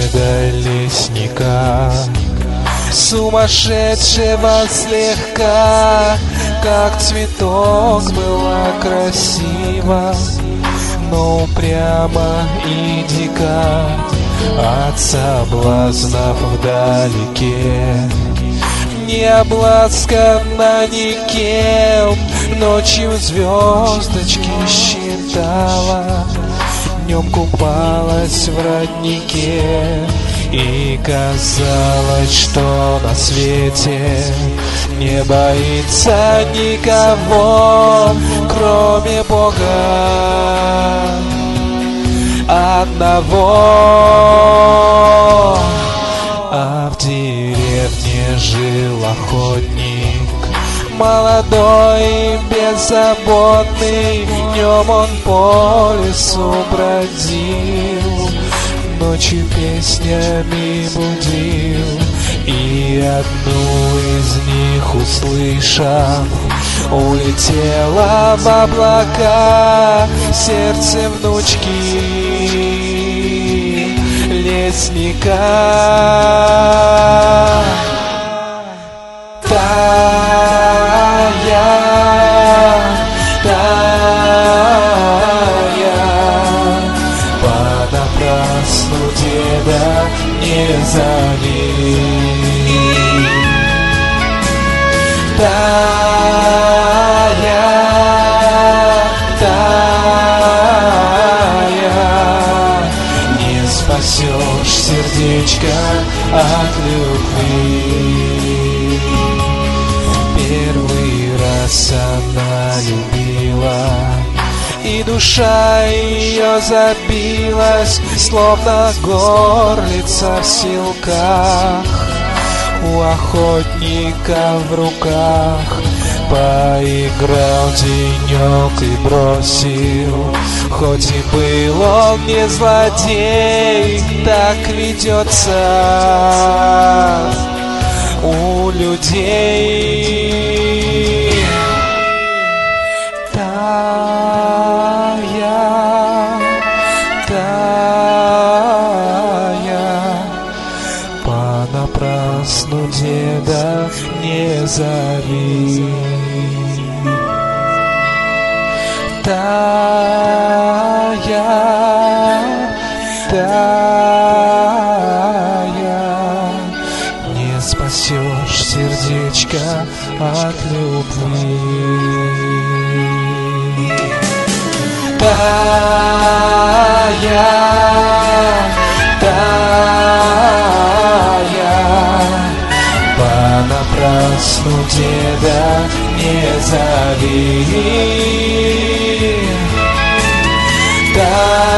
деда лесника, сумасшедшего слегка. Как цветок была красива, но упряма и дика, от соблазнов вдалеке. Не обласкана никем, ночью звездочки считала, днем купалась в роднике. И казалось, что на свете не боится никого, кроме Бога одного. А в деревне жил охотник, молодой и беззаботный. Днем он по лесу бродил, ночью песнями будил. И одну из них услышав, улетела в облака сердце внучки лесника. Тая, понапрасну деда не зови. Тая, не спасешь сердечко от любви. Первый раз она любила, и душа ее забилась, словно горлица в силках. У охотника в руках поиграл денек и бросил. Хоть и был он не злодей, так ведется у людей. Понапрасну деда не зови. Не спасешь сердечко от любви. Понапрасну деда не зови.